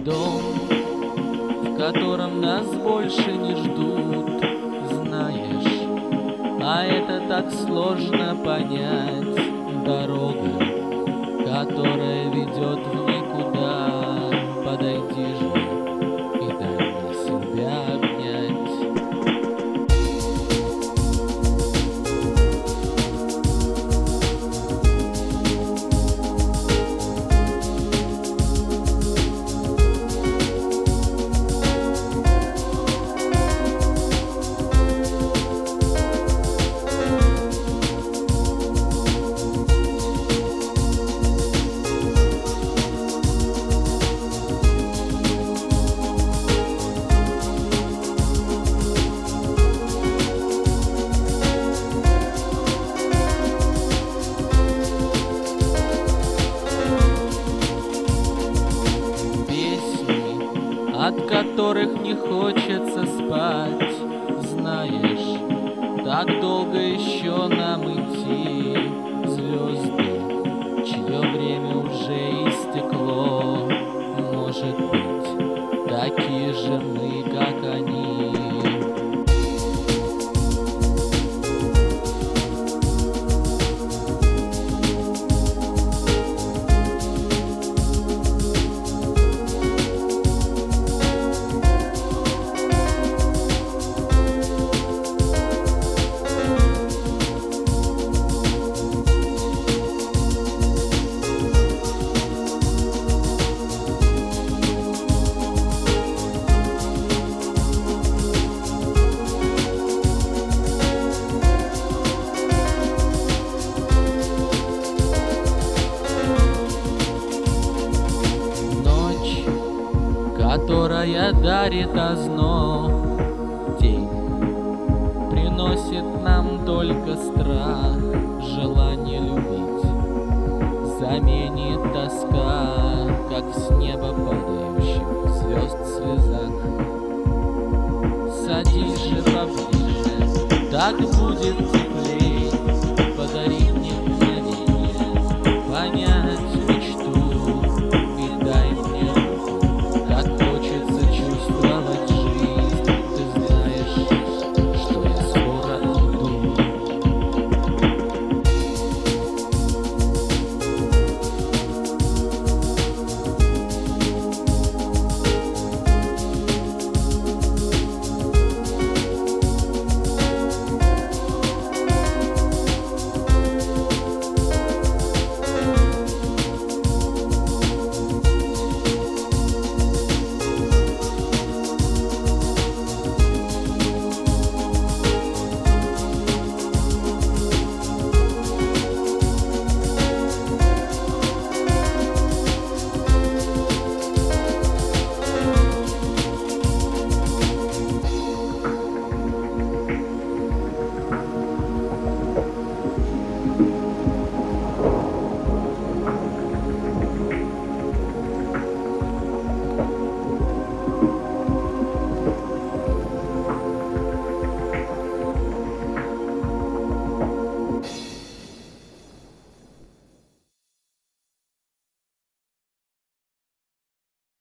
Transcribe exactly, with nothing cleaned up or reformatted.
Дом, в котором нас больше не ждут, знаешь, а это так сложно понять. Дорога, которая ведет в никуда, подойди же и дай мне себя обнять. От которых не хочется спать, знаешь, так долго еще нам идти. Звезды, чье время уже истекло, может быть, такие же мы, как они. Которая дарит озноб, день приносит нам только страх, желание любить заменит тоска, как с неба падающих звезд слезах. Садись же поближе, так будет